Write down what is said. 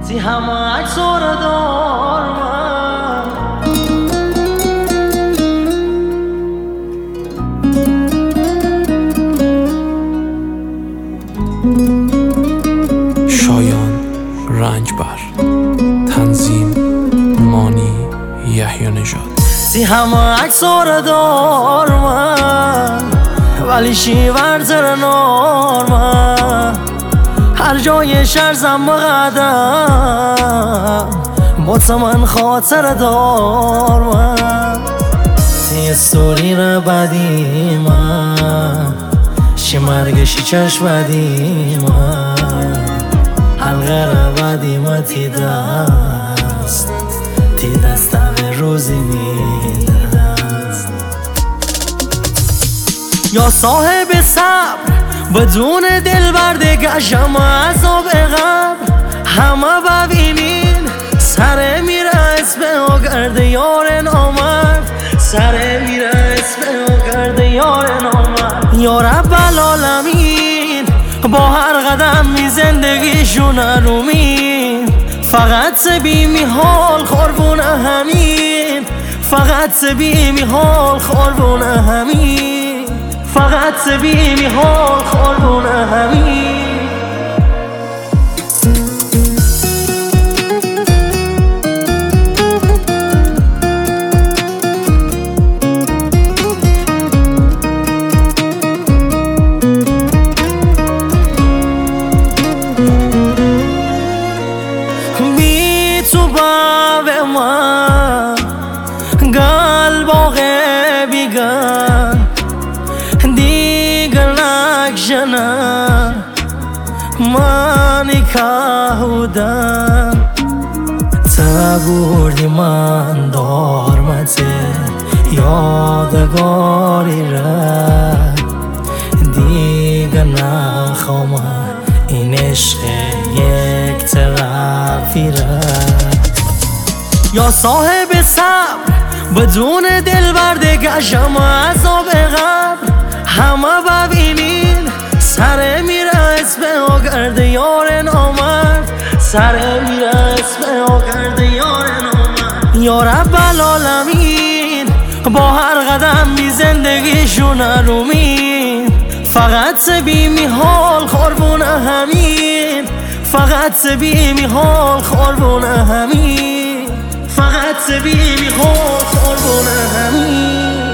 سی همه عکس رو دارم شایان رنجبر، تنظیم مانی یحیی نژاد. سی همه عکس رو دارم ولی شیورتر نارم، هر جای شهر زم قدم بوت من خاطر دارم. سی استوری رو بدی من شی مرگشی چشم بدی من حلقه رو بدی من تی دست به روزی میدست. یا صاحب صبر بدون دل برده گشم عذاب قبر، همه ببینین سر میره اسم و گرده یار نامرد، سر میره اسم و گرده یار نامرد. یا رب العالمین با هر قدم می زندگیشون ارومین، فقط سبیمی حال خوربون همین، فقط سبیمی حال خوربون همین، فقط سبیمی حال خوربون همین. بی تو به من قلب بیگن دیگر نکشنه منی کهودم، تا بردی من دارمت یادگاری را دیگر نخوام این عشق یک طرفی را. یا صاحب صبر بدون دل برده گشم عذاب قبر، همه ببینین سر میره اسم و گرده یار نامرد، سر میره اسم و گرده یار نامرد. یا رب العالمین با هر قدم بی زندگیشون ارومین، فقط سبیمی حال خوربون همین، فقط سبیمی حال خوربون همین، فقط سبیمی حال خوربون همین.